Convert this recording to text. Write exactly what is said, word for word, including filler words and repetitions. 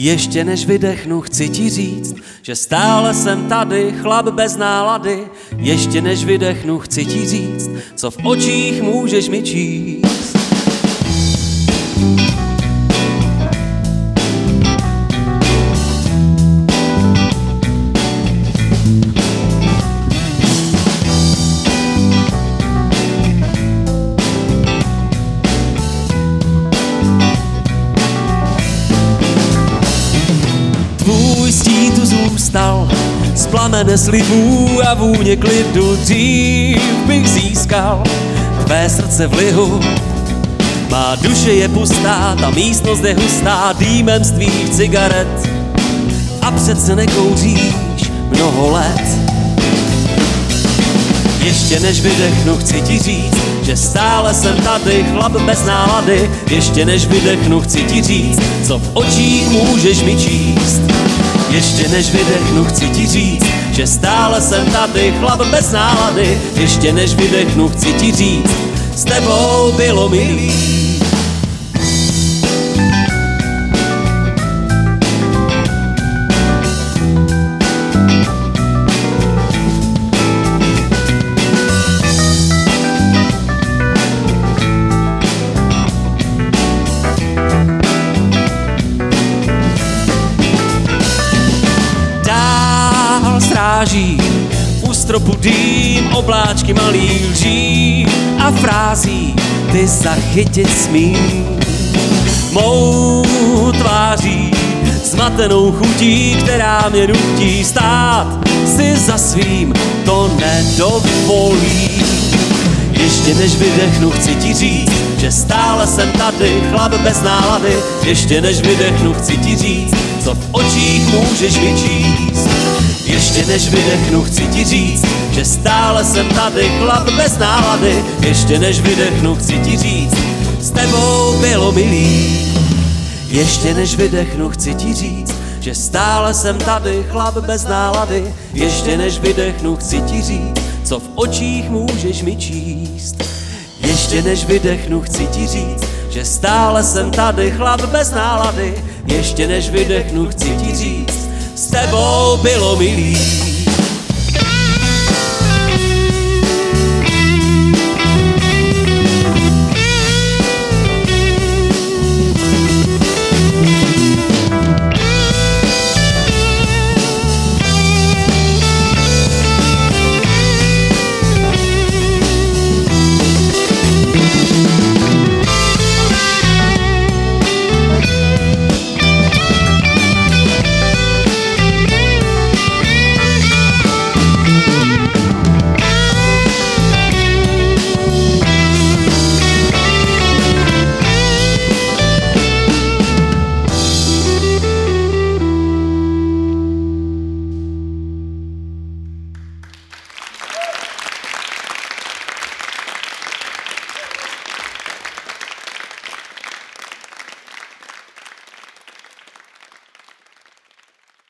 Ještě než vydechnu, chci ti říct, že stále jsem tady, chlap bez nálady. Ještě než vydechnu, chci ti říct, co v očích můžeš mi číst. Tvůj stín tu zůstal, z plamene slibů a vůně klidu. Dřív bych získal tvé srdce v lihu. Má duše je pustá, ta místnost je hustá dýmem z tvých cigaret. A přece nekouříš mnoho let. Ještě než vydechnu, chci ti říct, že stále jsem tady, chlap bez nálady. Ještě než vydechnu, chci ti říct, co v očích můžeš mi číst. Ještě než vydechnu, chci ti říct, že stále jsem tady, chlap bez nálady. Ještě než vydechnu, chci ti říct, s tebou bylo milý. Stráží u stropu dým, obláčky malých lží a frází ty zachytit smím. Mou tváří zmatenou chutí, která mě nutí stát si za svým, to nedovolí. Ještě než vydechnu, chci ti říct, že stále jsem tady, chlap bez nálady. Ještě než vydechnu, chci ti říct, co v očích můžeš mi číst. Ještě než vydechnu, chci ti říct, že stále jsem tady, chlap bez nálady. Ještě než vydechnu, chci ti říct, s tebou bylo milý. Ještě než vydechnu, chci ti říct, že stále jsem tady, chlap bez nálady. Ještě než vydechnu, chci ti říct, co v očích můžeš mi číst. Ještě než vydechnu, chci ti říct, že stále jsem tady, chlap bez nálady. Ještě než vydechnu, chci ti říct, s tebou bylo milý.